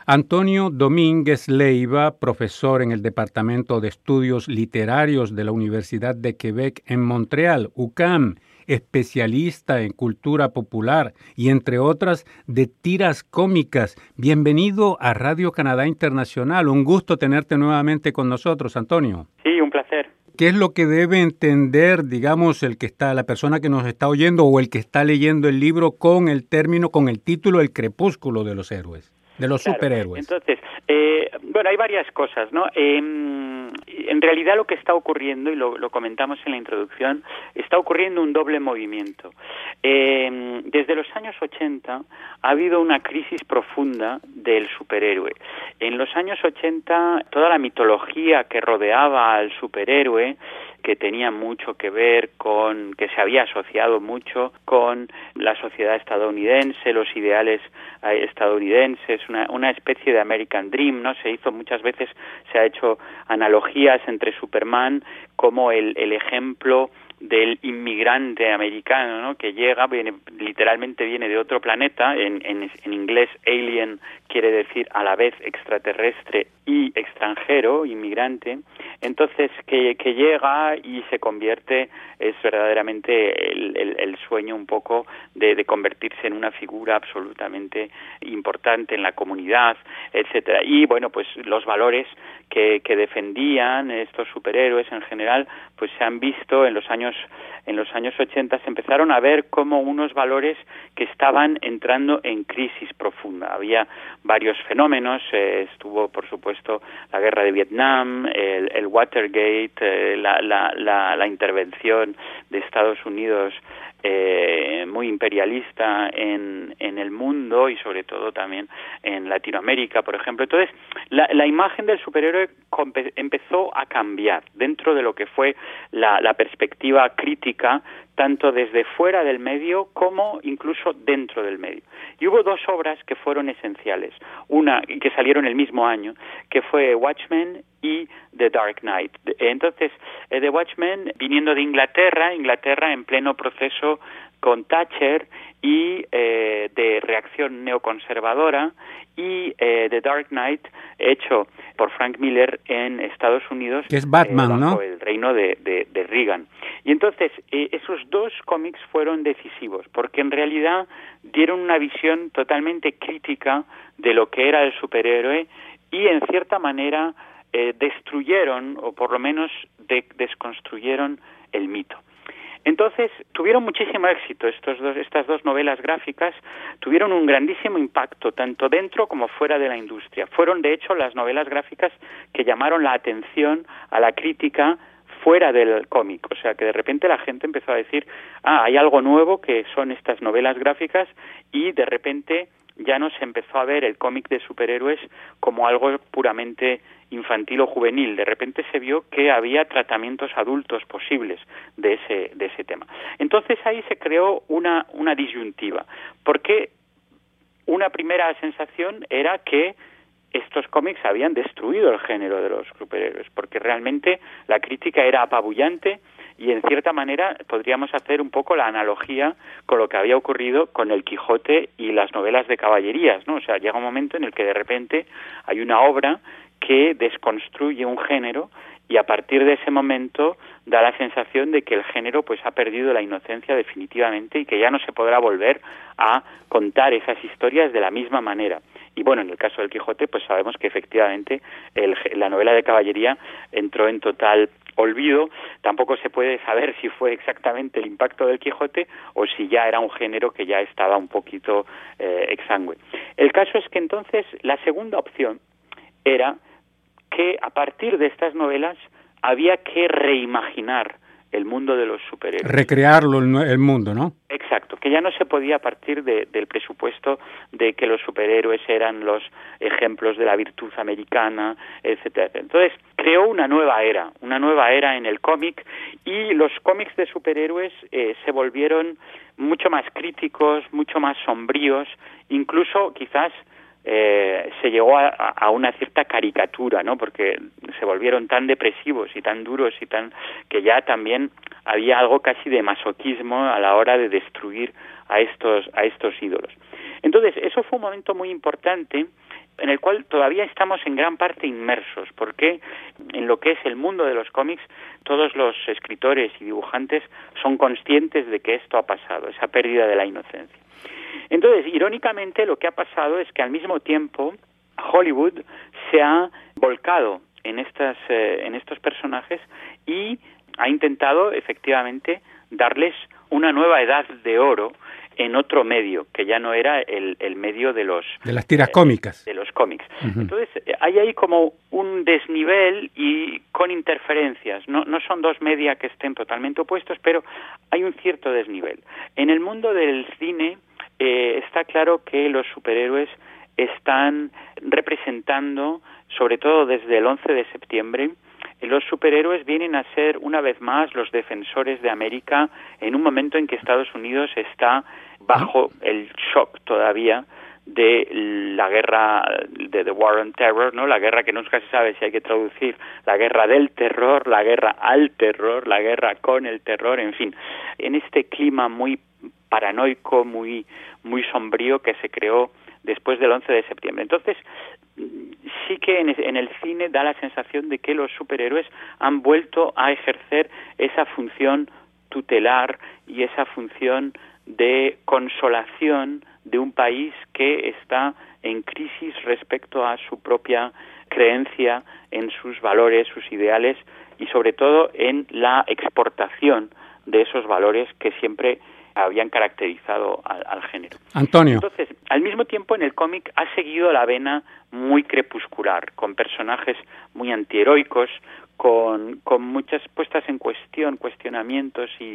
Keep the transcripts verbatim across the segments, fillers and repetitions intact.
Antonio Domínguez Leiva, profesor en el Departamento de Estudios Literarios de la Universidad de Quebec en Montreal, U Q A M, especialista en cultura popular y, entre otras, de tiras cómicas. Bienvenido a Radio Canadá Internacional. Un gusto tenerte nuevamente con nosotros, Antonio. Sí, un placer. ¿Qué es lo que debe entender, digamos, el que está, la persona que nos está oyendo o el que está leyendo el libro con el término, con el título El crepúsculo de los héroes, de los claro, superhéroes? Entonces, eh, bueno, hay varias cosas, ¿no? Eh, en realidad lo que está ocurriendo, y lo, lo comentamos en la introducción, está ocurriendo un doble movimiento. Eh, desde los años ochenta ha habido una crisis profunda del superhéroe. En los años ochenta, toda la mitología que rodeaba al superhéroe, que tenía mucho que ver con, que se había asociado mucho con la sociedad estadounidense, los ideales eh, estadounidenses, una, una especie de American Dream, ¿no? Se hizo muchas veces, se ha hecho analogías entre Superman como el, el ejemplo del inmigrante americano, ¿no? Que llega, viene, literalmente viene de otro planeta, en, en, en inglés alien quiere decir a la vez extraterrestre y extranjero, inmigrante, entonces que, que llega y se convierte, es verdaderamente el, el, el sueño un poco de, de convertirse en una figura absolutamente importante en la comunidad, etcétera. Y bueno, pues los valores que, que defendían estos superhéroes en general, pues se han visto en los años en los años ochenta, se empezaron a ver como unos valores que estaban entrando en crisis profunda. Había varios fenómenos, eh, estuvo por supuesto la guerra de Vietnam, el, el Watergate, eh, la, la, la, la intervención de Estados Unidos eh, muy imperialista en, en el mundo y sobre todo también en Latinoamérica, por ejemplo. Entonces, la, la imagen del superhéroe compe- empezó a cambiar dentro de lo que fue la, la perspectiva crítica, tanto desde fuera del medio como incluso dentro del medio. Y hubo dos obras que fueron esenciales, una que salieron el mismo año, que fue Watchmen y The Dark Knight. Entonces, eh, The Watchmen, viniendo de Inglaterra, Inglaterra en pleno proceso con Thatcher y eh, de reacción neoconservadora, y eh, The Dark Knight, hecho por Frank Miller en Estados Unidos, que es Batman, eh, bajo ¿no? el reino de, de, de Reagan. Y entonces, eh, esos dos cómics fueron decisivos, porque en realidad dieron una visión totalmente crítica de lo que era el superhéroe y, en cierta manera, eh, destruyeron, o por lo menos de, desconstruyeron el mito. Entonces, tuvieron muchísimo éxito estos dos, estas dos novelas gráficas, tuvieron un grandísimo impacto tanto dentro como fuera de la industria. Fueron, de hecho, las novelas gráficas que llamaron la atención a la crítica fuera del cómic, o sea que de repente la gente empezó a decir, ah, hay algo nuevo que son estas novelas gráficas, y de repente ya no se empezó a ver el cómic de superhéroes como algo puramente infantil o juvenil. De repente se vio que había tratamientos adultos posibles de ese de ese tema. Entonces ahí se creó una una disyuntiva, porque una primera sensación era que estos cómics habían destruido el género de los superhéroes, porque realmente la crítica era apabullante y, en cierta manera, podríamos hacer un poco la analogía con lo que había ocurrido con el Quijote y las novelas de caballerías, ¿no? O sea, llega un momento en el que de repente hay una obra que desconstruye un género y a partir de ese momento da la sensación de que el género pues ha perdido la inocencia definitivamente y que ya no se podrá volver a contar esas historias de la misma manera. Y bueno, en el caso del Quijote, pues sabemos que efectivamente el, la novela de caballería entró en total olvido. Tampoco se puede saber si fue exactamente el impacto del Quijote o si ya era un género que ya estaba un poquito eh, exangüe. El caso es que entonces la segunda opción era que a partir de estas novelas había que reimaginar el mundo de los superhéroes. Recrearlo el, el mundo, ¿no? Exacto, que ya no se podía partir de, del presupuesto de que los superhéroes eran los ejemplos de la virtud americana, etcétera. Entonces, creó una nueva era, una nueva era en el cómic, y los cómics de superhéroes eh, se volvieron mucho más críticos, mucho más sombríos, incluso quizás Eh, se llegó a, a una cierta caricatura, ¿no? Porque se volvieron tan depresivos y tan duros y tan que ya también había algo casi de masoquismo a la hora de destruir a estos a estos ídolos. Entonces, eso fue un momento muy importante en el cual todavía estamos en gran parte inmersos, porque en lo que es el mundo de los cómics, todos los escritores y dibujantes son conscientes de que esto ha pasado, esa pérdida de la inocencia. Entonces, irónicamente, lo que ha pasado es que al mismo tiempo Hollywood se ha volcado en estas eh, en estos personajes y ha intentado efectivamente darles una nueva edad de oro en otro medio, que ya no era el, el medio de los... De las tiras eh, cómicas. De los cómics. Uh-huh. Entonces, hay ahí como un desnivel y con interferencias. No, no son dos media que estén totalmente opuestos, pero hay un cierto desnivel. En el mundo del cine eh, está claro que los superhéroes están representando, sobre todo desde el once de septiembre, los superhéroes vienen a ser una vez más los defensores de América en un momento en que Estados Unidos está bajo el shock todavía de la guerra de The War on Terror, ¿no? La guerra que nunca se sabe si hay que traducir, la guerra del terror, la guerra al terror, la guerra con el terror, en fin, en este clima muy paranoico, muy muy sombrío que se creó después del once de septiembre. Entonces, sí que en, en el cine da la sensación de que los superhéroes han vuelto a ejercer esa función tutelar y esa función de consolación de un país que está en crisis respecto a su propia creencia en sus valores, sus ideales y sobre todo en la exportación de esos valores que siempre habían caracterizado al, al género. Antonio. Entonces, al mismo tiempo en el cómic ha seguido la vena muy crepuscular, con personajes muy antiheroicos, con, con muchas puestas en cuestión, cuestionamientos y,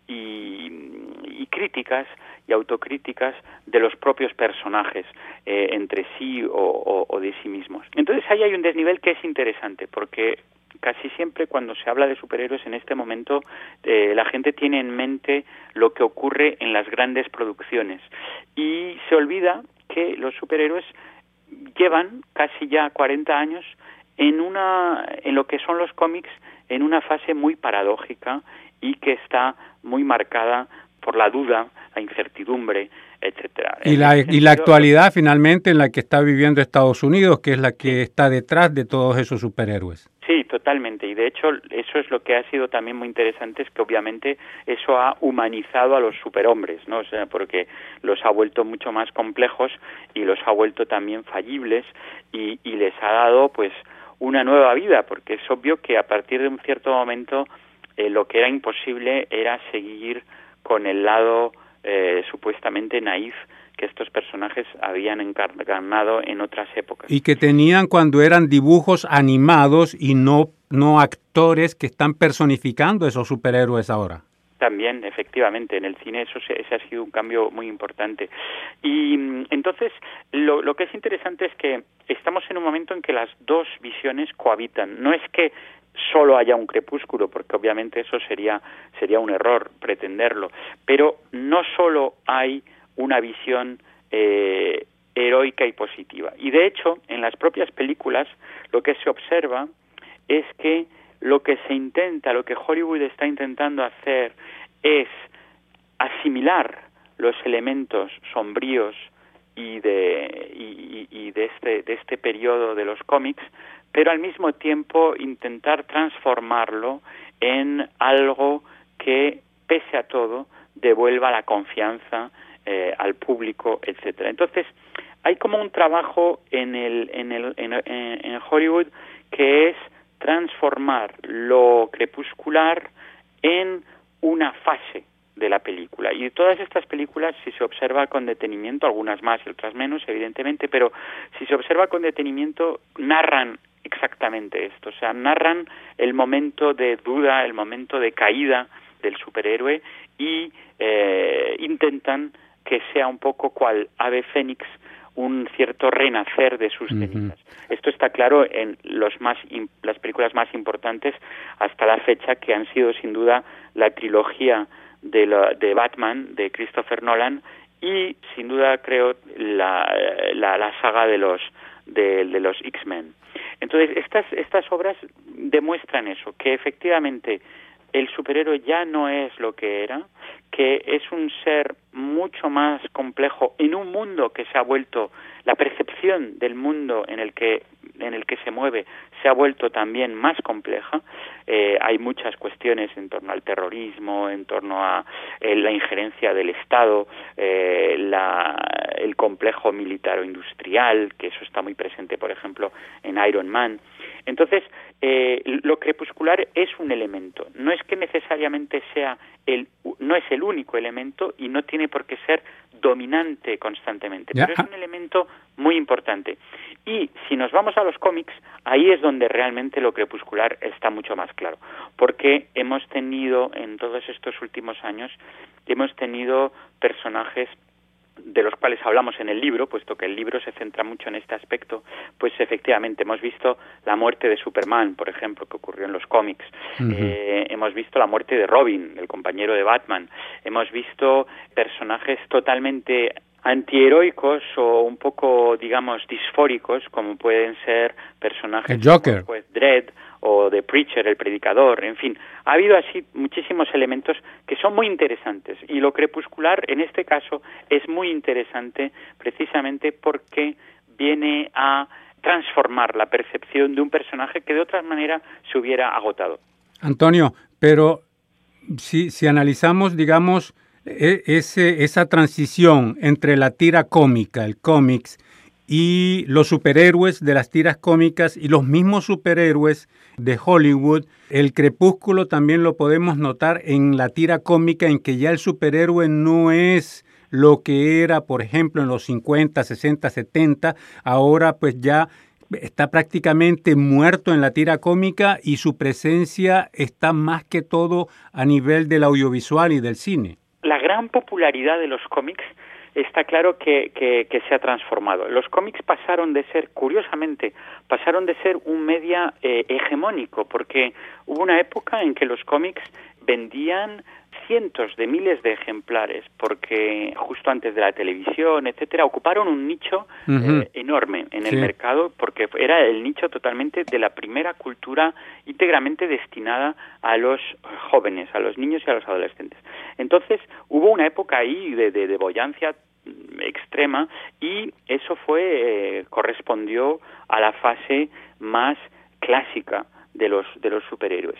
y, y críticas y autocríticas de los propios personajes eh, entre sí o, o, o de sí mismos. Entonces ahí hay un desnivel que es interesante, porque casi siempre cuando se habla de superhéroes en este momento eh, la gente tiene en mente lo que ocurre en las grandes producciones y se olvida que los superhéroes llevan casi ya cuarenta años en una en lo que son los cómics en una fase muy paradójica y que está muy marcada por la duda, la incertidumbre, etcétera. Y la sentido, y la actualidad finalmente en la que está viviendo Estados Unidos, que es la que sí. está detrás de todos esos superhéroes. Sí, totalmente. Y de hecho eso es lo que ha sido también muy interesante, es que obviamente eso ha humanizado a los superhombres, ¿no? O sea, porque los ha vuelto mucho más complejos y los ha vuelto también fallibles y, y les ha dado pues una nueva vida, porque es obvio que a partir de un cierto momento eh, lo que era imposible era seguir con el lado eh, supuestamente naif que estos personajes habían encarnado en otras épocas. Y que tenían cuando eran dibujos animados y no, no actores que están personificando esos superhéroes ahora. También, efectivamente, en el cine eso se, ese ha sido un cambio muy importante. Y entonces, lo, lo que es interesante es que estamos en un momento en que las dos visiones cohabitan. No es que solo haya un crepúsculo, porque obviamente eso sería sería un error pretenderlo, pero no solo hay una visión eh, heroica y positiva. Y de hecho, en las propias películas, lo que se observa es que lo que se intenta, lo que Hollywood está intentando hacer es asimilar los elementos sombríos y de y, y de este de este periodo de los cómics, pero al mismo tiempo intentar transformarlo en algo que, pese a todo, devuelva la confianza eh, al público, etcétera. Entonces, hay como un trabajo en el en el en, en Hollywood que es transformar lo crepuscular en una fase de la película. Y todas estas películas, si se observa con detenimiento, algunas más y otras menos, evidentemente, pero si se observa con detenimiento, narran exactamente esto. O sea, narran el momento de duda, el momento de caída del superhéroe y eh, intentan que sea un poco cual ave fénix, un cierto renacer de sus cenizas. Uh-huh. Esto está claro en los más las películas más importantes hasta la fecha, que han sido sin duda la trilogía de, la, de Batman de Christopher Nolan y sin duda creo la, la, la saga de los de, de los X-Men. Entonces estas estas obras demuestran eso, que efectivamente el superhéroe ya no es lo que era, que es un ser mucho más complejo en un mundo que se ha vuelto la percepción del mundo en el que en el que se mueve se ha vuelto también más compleja. Eh, hay muchas cuestiones en torno al terrorismo, en torno a eh, la injerencia del Estado, eh, la, el complejo militar o industrial, que eso está muy presente, por ejemplo, en Iron Man. Entonces, eh, lo crepuscular es un elemento. No es que necesariamente sea el, no es el único elemento y no tiene por qué ser dominante constantemente, ya. Pero es un elemento muy importante. Y si nos vamos a los cómics, ahí es donde realmente lo crepuscular está mucho más claro, porque hemos tenido en todos estos últimos años, hemos tenido personajes de los cuales hablamos en el libro, puesto que el libro se centra mucho en este aspecto, pues efectivamente hemos visto la muerte de Superman, por ejemplo, que ocurrió en los cómics. Uh-huh. Eh, hemos visto la muerte de Robin, el compañero de Batman. Hemos visto personajes totalmente antiheroicos o un poco, digamos, disfóricos, como pueden ser personajes el Joker, como pues, Dredd o The Preacher, el predicador, en fin. Ha habido así muchísimos elementos que son muy interesantes, y lo crepuscular en este caso es muy interesante precisamente porque viene a transformar la percepción de un personaje que de otra manera se hubiera agotado. Antonio, pero si, si analizamos, digamos, ese, esa transición entre la tira cómica, el cómics, y los superhéroes de las tiras cómicas y los mismos superhéroes de Hollywood, el crepúsculo también lo podemos notar en la tira cómica, en que ya el superhéroe no es lo que era, por ejemplo, en los cincuenta, sesenta, setenta, ahora pues ya está prácticamente muerto en la tira cómica y su presencia está más que todo a nivel del audiovisual y del cine. La gran popularidad de los cómics está claro que, que, que se ha transformado. Los cómics pasaron de ser, curiosamente, pasaron de ser un media eh, hegemónico, porque hubo una época en que los cómics vendían cientos de miles de ejemplares, porque justo antes de la televisión, etcétera, ocuparon un nicho uh-huh. eh, enorme en el sí. mercado, porque era el nicho totalmente de la primera cultura íntegramente destinada a los jóvenes, a los niños y a los adolescentes. Entonces, hubo una época ahí de, de, de boyancia extrema, y eso fue eh, correspondió a la fase más clásica de los de los superhéroes.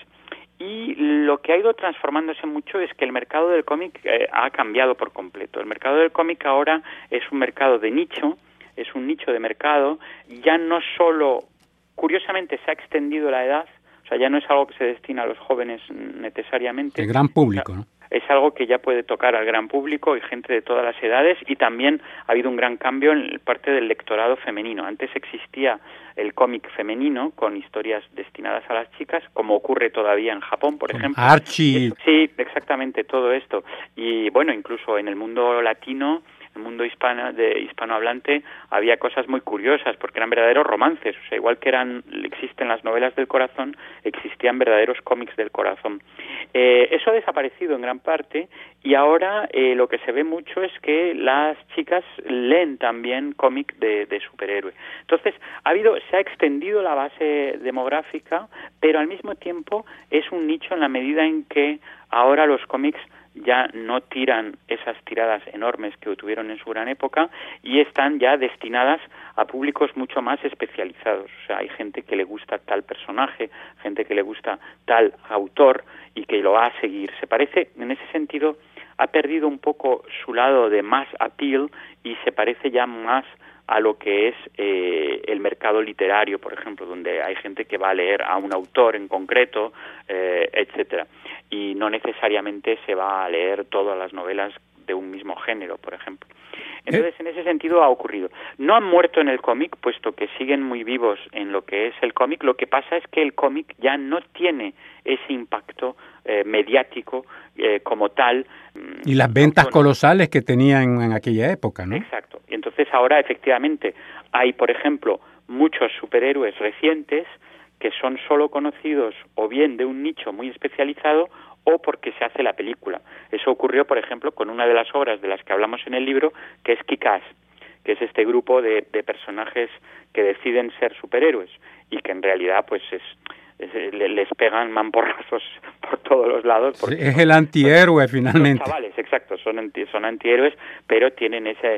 Y lo que ha ido transformándose mucho es que el mercado del cómic eh, ha cambiado por completo. El mercado del cómic ahora es un mercado de nicho, es un nicho de mercado, ya no solo, curiosamente se ha extendido la edad, o sea, ya no es algo que se destina a los jóvenes necesariamente. El gran público, ¿no? Es algo que ya puede tocar al gran público y gente de todas las edades, y también ha habido un gran cambio en parte del lectorado femenino. Antes existía el cómic femenino con historias destinadas a las chicas, como ocurre todavía en Japón, por ejemplo. Archie. Eso, sí, exactamente, todo esto. Y bueno, incluso en el mundo latino, el mundo hispano, de hispanohablante, había cosas muy curiosas, porque eran verdaderos romances. O sea, igual que eran existen las novelas del corazón, existían verdaderos cómics del corazón. Eh, eso ha desaparecido en gran parte, y ahora eh, lo que se ve mucho es que las chicas leen también cómic de, de superhéroe. Entonces, ha habido, se ha extendido la base demográfica, pero al mismo tiempo es un nicho en la medida en que ahora los cómics ya no tiran esas tiradas enormes que tuvieron en su gran época, y están ya destinadas a públicos mucho más especializados. O sea, hay gente que le gusta tal personaje, gente que le gusta tal autor y que lo va a seguir. Se parece, en ese sentido, ha perdido un poco su lado de mass appeal y se parece ya más a lo que es eh, el mercado literario, por ejemplo, donde hay gente que va a leer a un autor en concreto, eh, etcétera, y no necesariamente se va a leer todas las novelas de un mismo género, por ejemplo. Entonces, en ese sentido ha ocurrido. No han muerto en el cómic, puesto que siguen muy vivos en lo que es el cómic. Lo que pasa es que el cómic ya no tiene ese impacto eh, mediático eh, como tal. Y las ventas autónomo. colosales que tenían en aquella época, ¿no? Exacto. Y entonces ahora, efectivamente, hay, por ejemplo, muchos superhéroes recientes que son solo conocidos o bien de un nicho muy especializado o porque se hace la película. Eso ocurrió, por ejemplo, con una de las obras de las que hablamos en el libro, que es Kick-Ass, que es este grupo de, de personajes que deciden ser superhéroes y que en realidad pues es, es les pegan mamporrazos por todos los lados. Porque sí, es el antihéroe son, finalmente. Son chavales, exacto, son, anti, son antihéroes, pero tienen ese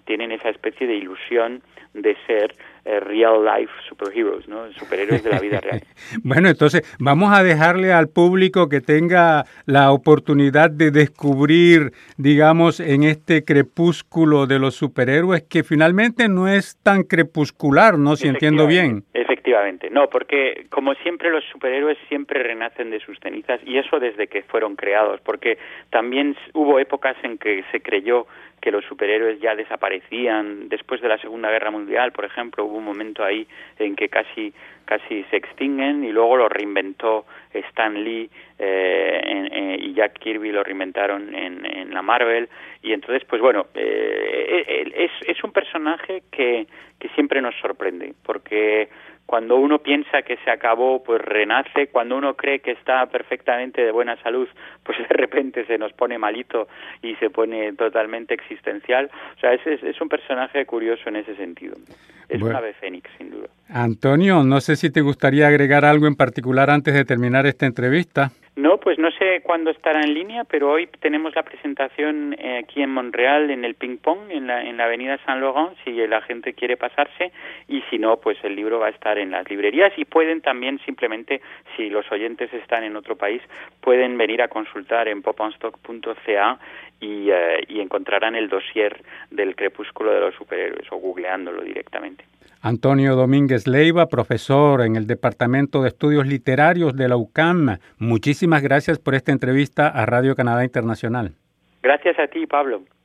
tienen esa especie de ilusión de ser eh, real life superheroes, ¿no? Superhéroes de la vida real. Bueno, entonces vamos a dejarle al público que tenga la oportunidad de descubrir, digamos, en este crepúsculo de los superhéroes, que finalmente no es tan crepuscular, ¿no? Si entiendo bien. Efectivamente, no, porque como siempre los superhéroes siempre renacen de sus cenizas, y eso desde que fueron creados, porque también hubo épocas en que se creyó que los superhéroes ya desaparecían. Después de la Segunda Guerra Mundial, por ejemplo, hubo un momento ahí en que casi casi se extinguen, y luego lo reinventó Stan Lee eh, en, eh, y Jack Kirby lo reinventaron en, en la Marvel, y entonces pues bueno, eh, es, es un personaje que, que siempre nos sorprende, porque cuando uno piensa que se acabó, pues renace. Cuando uno cree que está perfectamente de buena salud, pues de repente se nos pone malito y se pone totalmente existencial. O sea, es, es, es un personaje curioso en ese sentido. Es bueno, una ave fénix, sin duda. Antonio, no sé si te gustaría agregar algo en particular antes de terminar esta entrevista. No, pues no sé cuándo estará en línea, pero hoy tenemos la presentación eh, aquí en Montreal, en el Ping Pong, en la, en la avenida Saint Laurent, si la gente quiere pasarse, y si no, pues el libro va a estar en las librerías, y pueden también simplemente, si los oyentes están en otro país, pueden venir a consultar en pop on stock punto c a y, eh, y encontrarán el dossier del Crepúsculo de los Superhéroes, o googleándolo directamente. Antonio Domínguez Leiva, profesor en el Departamento de Estudios Literarios de la U C A M. Muchísimas gracias por esta entrevista a Radio Canadá Internacional. Gracias a ti, Pablo.